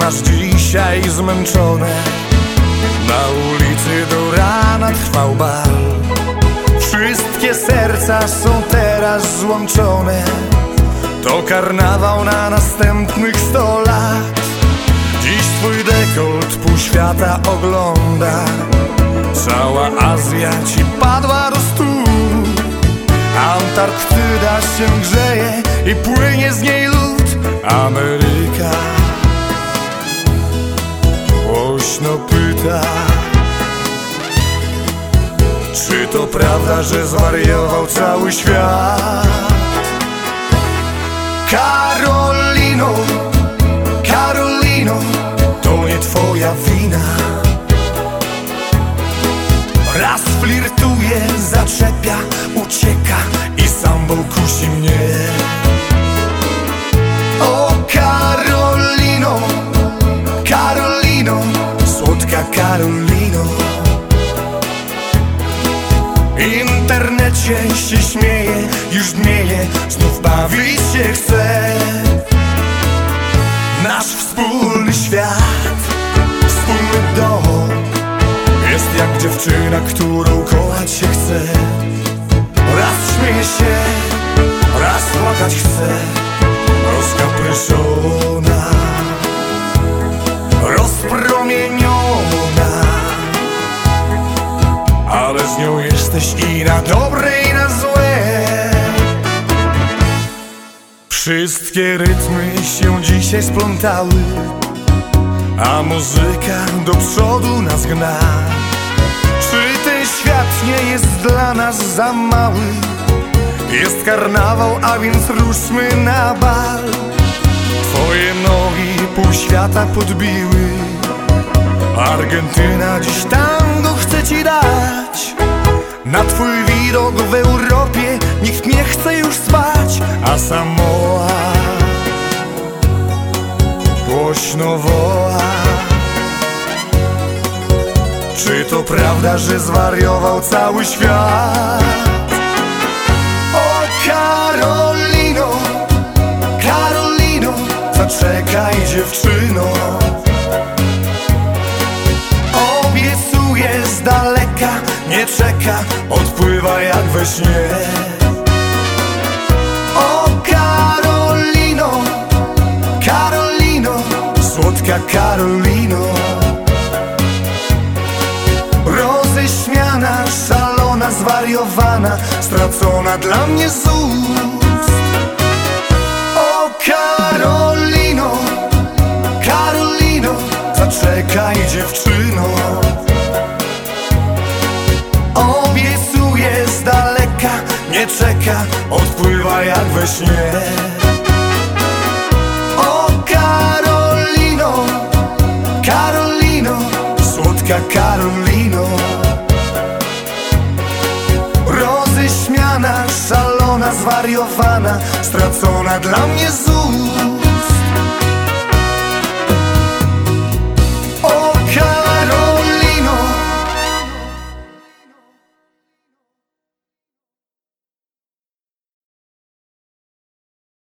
masz dzisiaj zmęczone. Na ulicy do rana trwał bal. Wszystkie serca są teraz złączone. To karnawał na następnych 100 lat. Dziś twój dekolt pół świata ogląda. Cała Azja ci padła do stóp. Antarktyda się grzeje i płynie z niej lód. Ameryka głośno pyta: czy to prawda, że zwariował cały świat? Karolino, Karolino, to nie twoja wina. Raz flirtuje, zaczepia, ucieka i sambą kusi mnie. O Karolino, Karolino, słodka Karolino. W internecie się śmieje, już dmieje, znów bawić się chce. Nasz wspólny świat, wspólny dom jest jak dziewczyna, którą kochać się chce. Raz śmieje się, raz płakać chce. Rozkapryszona, rozpromieniona, ale z nią jesteś i na dobre, i na złe. Wszystkie rytmy się dzisiaj splątały, a muzyka do przodu nas gna. Czy ten świat nie jest dla nas za mały? Jest karnawał, a więc ruszmy na bal. Twoje nogi pół świata podbiły. Argentyna dziś tango chce ci dać. Na twój widok w Europie nikt nie chce już spać. A Samoa głośno woła: czy to prawda, że zwariował cały świat? O Karolino, Karolino, zaczekaj dziewczyno. Obiecuje z daleka, nie czeka, odpływa jak we śnie. O Karolino, Karolino, słodka Karolino. Roześmiana, szalona, zwariowana, stracona dla mnie z ust. O Karolino, Karolino, zaczekaj dziewczyno. Obiecuje z daleka, nie czeka, odpływa jak we śnie. O Karolino, Karolino, słodka Karolino. Roześmiana, szalona, zwariowana, stracona dla mnie z ust.